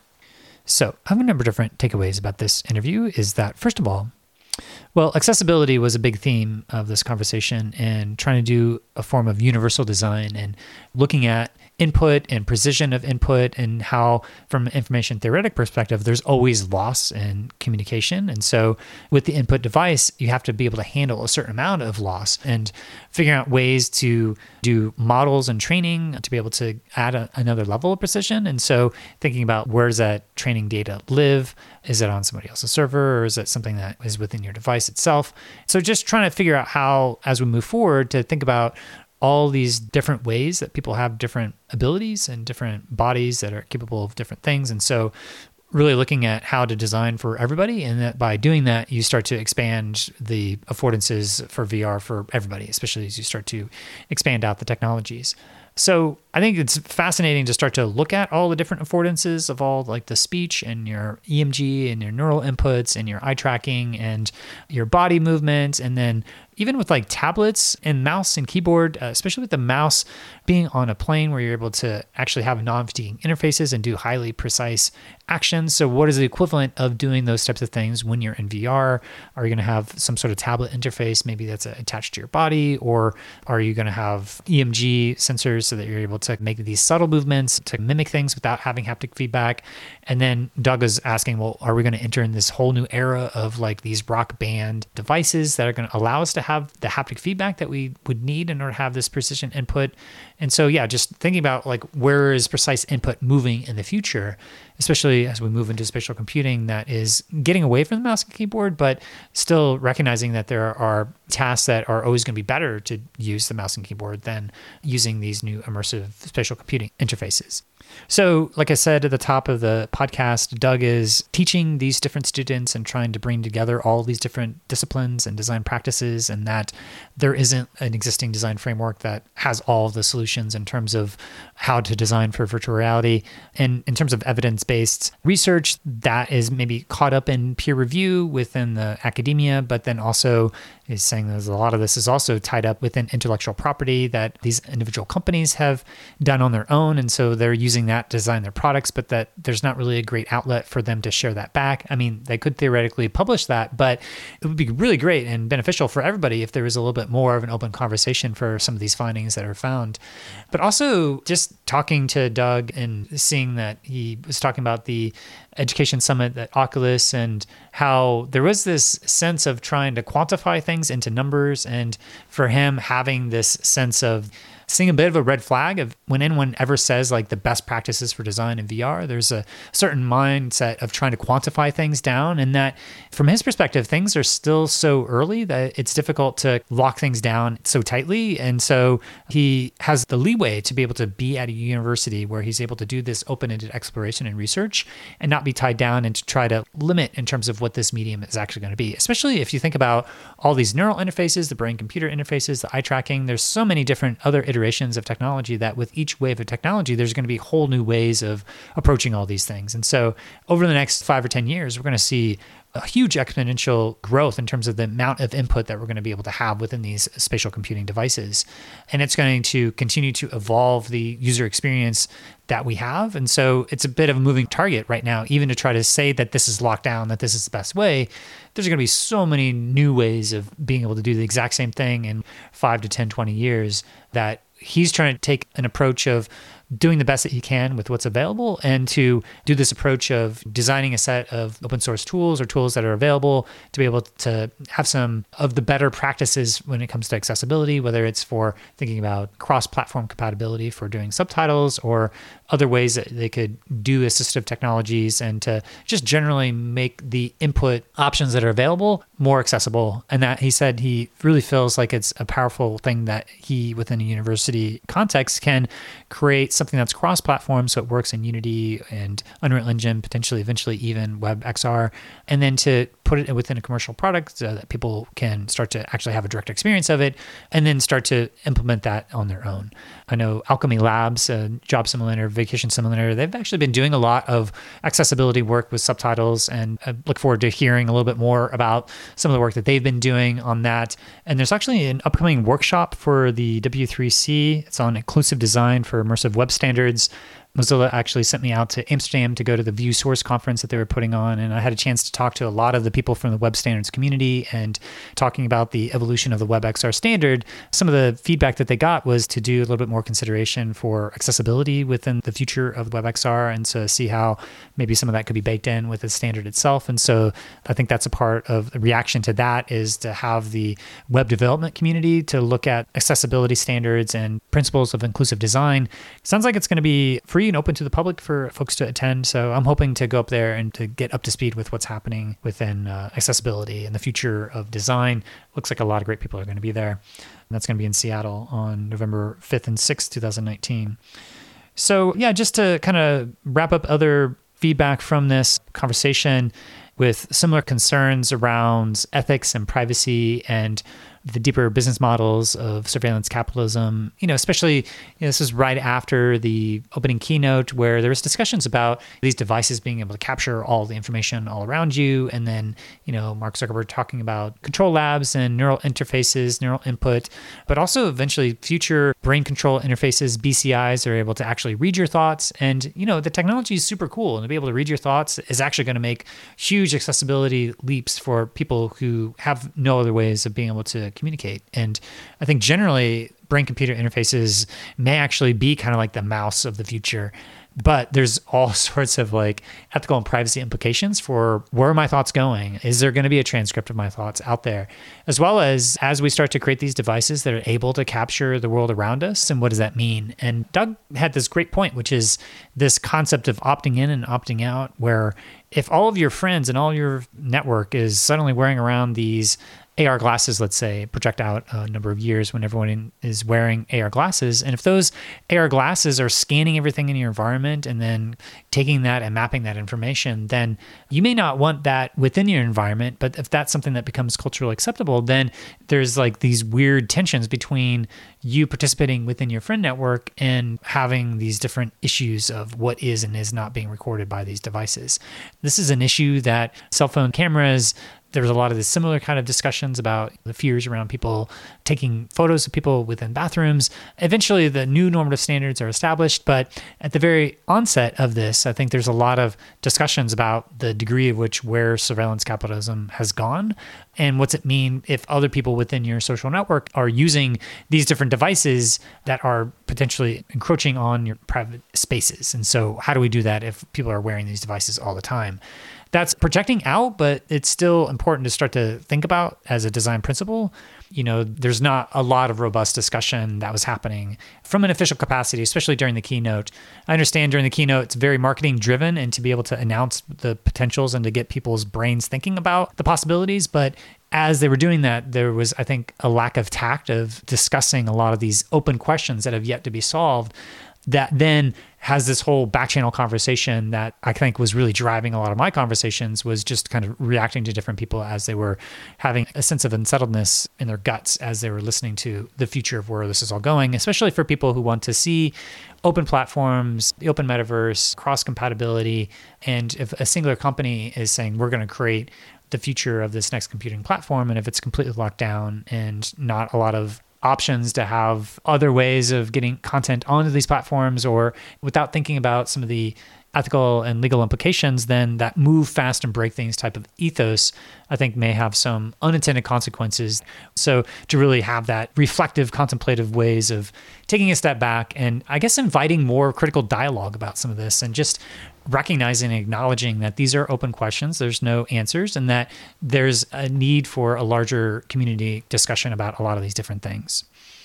So I have a number of different takeaways about this interview is that, first of all, well, accessibility was a big theme of this conversation and trying to do a form of universal design and looking at input and precision of input and how, from an information theoretic perspective, there's always loss in communication. And so with the input device, you have to be able to handle a certain amount of loss and figuring out ways to do models and training to be able to add another level of precision. And so thinking about where does that training data live? Is it on somebody else's server or is it something that is within your device itself? So just trying to figure out how, as we move forward, to think about all these different ways that people have different abilities and different bodies that are capable of different things. And so really looking at how to design for everybody, and that by doing that, you start to expand the affordances for VR for everybody, especially as you start to expand out the technologies. So I think it's fascinating to start to look at all the different affordances of all like the speech and your EMG and your neural inputs and your eye tracking and your body movement. And then even with like tablets and mouse and keyboard, especially with the mouse being on a plane where you're able to actually have non-fatiguing interfaces and do highly precise actions. So what is the equivalent of doing those types of things when you're in VR? Are you going to have some sort of tablet interface, maybe that's attached to your body, or are you going to have EMG sensors so that you're able to make these subtle movements to mimic things without having haptic feedback? And then Doug is asking, well, are we going to enter in this whole new era of like these rock band devices that are going to allow us to have the haptic feedback that we would need in order to have this precision input? And so, yeah, just thinking about like where is precise input moving in the future, especially as we move into spatial computing that is getting away from the mouse and keyboard, but still recognizing that there are tasks that are always going to be better to use the mouse and keyboard than using these new immersive spatial computing interfaces. So, like I said at the top of the podcast, Doug is teaching these different students and trying to bring together all these different disciplines and design practices, and that there isn't an existing design framework that has all of the solutions in terms of how to design for virtual reality. And in terms of evidence-based research, that is maybe caught up in peer review within the academia, but then also is saying that a lot of this is also tied up within intellectual property that these individual companies have done on their own. And so they're using that to design their products, but that there's not really a great outlet for them to share that back. I mean, they could theoretically publish that, but it would be really great and beneficial for everybody if there was a little bit more of an open conversation for some of these findings that are found. But also just talking to Doug and seeing that he was talking about the education summit at Oculus and how there was this sense of trying to quantify things into numbers, and for him having this sense of seeing a bit of a red flag of when anyone ever says like the best practices for design in VR, there's a certain mindset of trying to quantify things down, and that from his perspective, things are still so early that it's difficult to lock things down so tightly. And so he has the leeway to be able to be at a university where he's able to do this open-ended exploration and research and not be tied down and to try to limit in terms of what this medium is actually going to be. Especially if you think about all these neural interfaces, the brain-computer interfaces, the eye tracking, there's so many different other iterations of technology that with each wave of technology, there's going to be whole new ways of approaching all these things. And so over the next 5 or 10 years, we're going to see a huge exponential growth in terms of the amount of input that we're going to be able to have within these spatial computing devices. And it's going to continue to evolve the user experience that we have. And so it's a bit of a moving target right now, even to try to say that this is locked down, that this is the best way. There's going to be so many new ways of being able to do the exact same thing in 5 to 10, 20 years that he's trying to take an approach of doing the best that he can with what's available, and to do this approach of designing a set of open source tools or tools that are available to be able to have some of the better practices when it comes to accessibility, whether it's for thinking about cross-platform compatibility for doing subtitles or other ways that they could do assistive technologies, and to just generally make the input options that are available more accessible. And that he said he really feels like it's a powerful thing that he, within a university context, can create something that's cross-platform, so it works in Unity and Unreal Engine, potentially eventually even WebXR, and then to put it within a commercial product so that people can start to actually have a direct experience of it, and then start to implement that on their own. I know Alchemy Labs, Job Simulator, Vacation Simulator, they've actually been doing a lot of accessibility work with subtitles, and I look forward to hearing a little bit more about some of the work that they've been doing on that. And there's actually an upcoming workshop for the W3C. It's on inclusive design for immersive web standards. Mozilla actually sent me out to Amsterdam to go to the View Source conference that they were putting on, and I had a chance to talk to a lot of the people from the web standards community and talking about the evolution of the WebXR standard. Some of the feedback that they got was to do a little bit more consideration for accessibility within the future of WebXR, and to see how maybe some of that could be baked in with the standard itself. And so I think that's a part of the reaction to that, is to have the web development community to look at accessibility standards and principles of inclusive design. Sounds like it's going to be free and open to the public for folks to attend. So I'm hoping to go up there and to get up to speed with what's happening within accessibility and the future of design. Looks like a lot of great people are going to be there. And that's going to be in Seattle on November 5th and 6th, 2019. So yeah, just to kind of wrap up other feedback from this conversation with similar concerns around ethics and privacy and the deeper business models of surveillance capitalism, especially, this is right after the opening keynote where there was discussions about these devices being able to capture all the information all around you. And then, Mark Zuckerberg talking about control labs and neural interfaces, neural input, but also eventually future brain control interfaces, BCIs, are able to actually read your thoughts. And, the technology is super cool. And to be able to read your thoughts is actually going to make huge accessibility leaps for people who have no other ways of being able to communicate. And I think generally brain-computer interfaces may actually be kind of like the mouse of the future, but there's all sorts of like ethical and privacy implications for where are my thoughts going? Is there going to be a transcript of my thoughts out there? As well as we start to create these devices that are able to capture the world around us, and what does that mean? And Doug had this great point, which is this concept of opting in and opting out, where if all of your friends and all your network is suddenly wearing around these AR glasses, let's say, project out a number of years when everyone is wearing AR glasses. And if those AR glasses are scanning everything in your environment and then taking that and mapping that information, then you may not want that within your environment. But if that's something that becomes culturally acceptable, then there's like these weird tensions between you participating within your friend network and having these different issues of what is and is not being recorded by these devices. This is an issue that cell phone cameras, there was a lot of the similar kind of discussions about the fears around people taking photos of people within bathrooms. Eventually, the new normative standards are established, but at the very onset of this, I think there's a lot of discussions about the degree of which where surveillance capitalism has gone, and what's it mean if other people within your social network are using these different devices that are potentially encroaching on your private spaces. And so how do we do that if people are wearing these devices all the time? That's projecting out, but it's still important to start to think about as a design principle. there's not a lot of robust discussion that was happening from an official capacity, especially during the keynote. I understand during the keynote, it's very marketing driven, and to be able to announce the potentials and to get people's brains thinking about the possibilities. But as they were doing that, there was, I think, a lack of tact of discussing a lot of these open questions that have yet to be solved, that then has this whole back-channel conversation that I think was really driving a lot of my conversations, was just kind of reacting to different people as they were having a sense of unsettledness in their guts as they were listening to the future of where this is all going, especially for people who want to see open platforms, the open metaverse, cross-compatibility. And if a singular company is saying, we're going to create the future of this next computing platform, and if it's completely locked down and not a lot of options to have other ways of getting content onto these platforms, or without thinking about some of the ethical and legal implications, then that move fast and break things type of ethos, I think, may have some unintended consequences. So to really have that reflective, contemplative ways of taking a step back and I guess inviting more critical dialogue about some of this, and just recognizing and acknowledging that these are open questions, there's no answers, and that there's a need for a larger community discussion about a lot of these different things.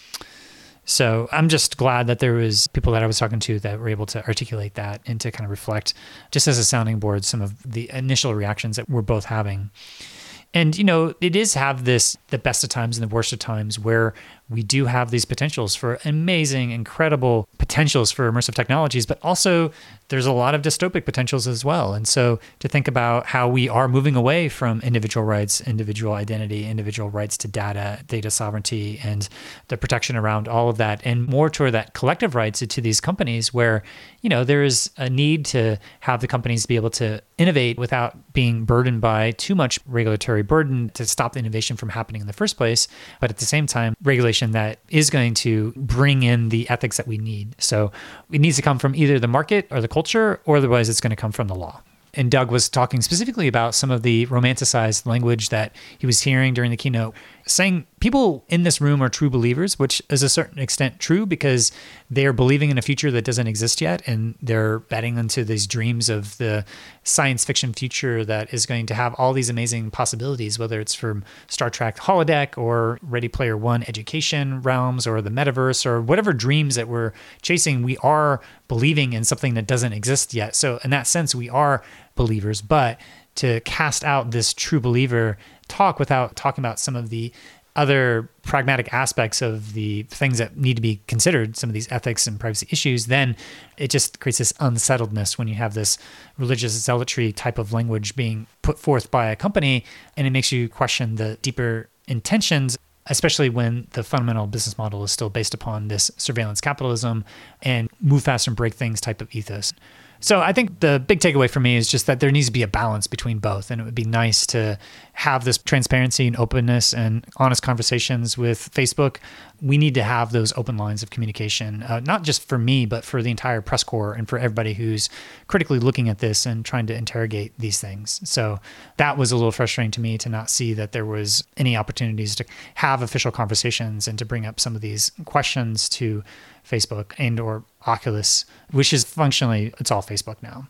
So I'm just glad that there was people that I was talking to that were able to articulate that and to kind of reflect, just as a sounding board, some of the initial reactions that we're both having. And, it is have this, the best of times and the worst of times, where we do have these potentials for amazing, incredible potentials for immersive technologies, but also there's a lot of dystopic potentials as well. And so to think about how we are moving away from individual rights, individual identity, individual rights to data sovereignty, and the protection around all of that, and more toward that collective rights to these companies where, there is a need to have the companies be able to innovate without being burdened by too much regulatory burden to stop the innovation from happening in the first place. But at the same time, regulation that is going to bring in the ethics that we need. So it needs to come from either the market or the culture, or otherwise it's going to come from the law. And Doug was talking specifically about some of the romanticized language that he was hearing during the keynote, saying people in this room are true believers, which is a certain extent true because they are believing in a future that doesn't exist yet. And they're betting into these dreams of the science fiction future that is going to have all these amazing possibilities, whether it's from Star Trek holodeck or Ready Player One education realms or the metaverse or whatever dreams that we're chasing. We are believing in something that doesn't exist yet. So in that sense, we are believers, but to cast out this true believer talk without talking about some of the other pragmatic aspects of the things that need to be considered, some of these ethics and privacy issues, then it just creates this unsettledness when you have this religious zealotry type of language being put forth by a company, and it makes you question the deeper intentions, especially when the fundamental business model is still based upon this surveillance capitalism and move fast and break things type of ethos. So I think the big takeaway for me is just that there needs to be a balance between both. And it would be nice to have this transparency and openness and honest conversations with Facebook. We need to have those open lines of communication, not just for me, but for the entire press corps and for everybody who's critically looking at this and trying to interrogate these things. So that was a little frustrating to me to not see that there was any opportunities to have official conversations and to bring up some of these questions to Facebook and or Oculus, which is functionally, it's all Facebook now.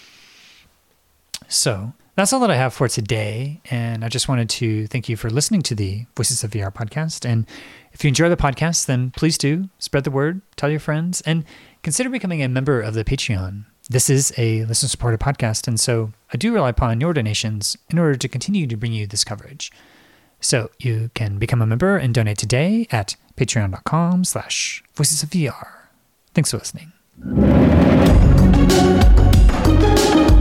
So that's all that I have for today. And I just wanted to thank you for listening to the Voices of VR podcast. And if you enjoy the podcast, then please do spread the word, tell your friends, and consider becoming a member of the Patreon. This is a listener-supported podcast, and so I do rely upon your donations in order to continue to bring you this coverage. So you can become a member and donate today at patreon.com/voicesofvr. Thanks for listening.